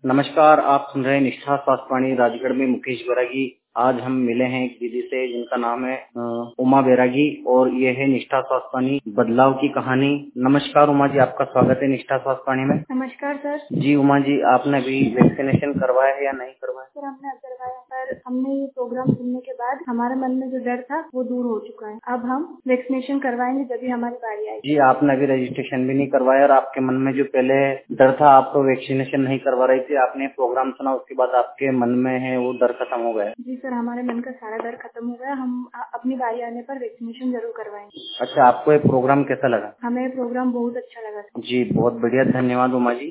नमस्कार, आप सुन रहे हैं निष्ठा स्वास्थ्य वाणी राजगढ़ में मुकेश बैरागी। आज हम मिले हैं एक दीदी से जिनका नाम है उमा बैरागी और ये है निष्ठा स्वास्थ्य वाणी बदलाव की कहानी। नमस्कार उमा जी, आपका स्वागत है निष्ठा स्वास्थ्य वाणी में। नमस्कार सर। जी उमा जी, आपने अभी वैक्सीनेशन करवाया है या नहीं करवाया? सर हमने करवाया पर हमने ये प्रोग्राम सुनने के बाद हमारे मन में जो डर था वो दूर हो चुका है। अब हम वैक्सीनेशन करवाएंगे जब भी हमारी बारी आएगी। जी, आपने अभी रजिस्ट्रेशन भी नहीं करवाया और आपके मन में जो पहले डर था, आप तो वैक्सीनेशन नहीं करवा रही थी, आपने प्रोग्राम सुना उसके बाद आपके मन में है वो डर खत्म हो गया? जी सर, हमारे मन का सारा डर खत्म हो गया। हम अपनी बारी आने पर वैक्सीनेशन जरूर करवाएंगे। अच्छा, आपको ये प्रोग्राम कैसा लगा? हमें प्रोग्राम बहुत अच्छा लगा। जी बहुत बढ़िया, धन्यवाद उमा जी।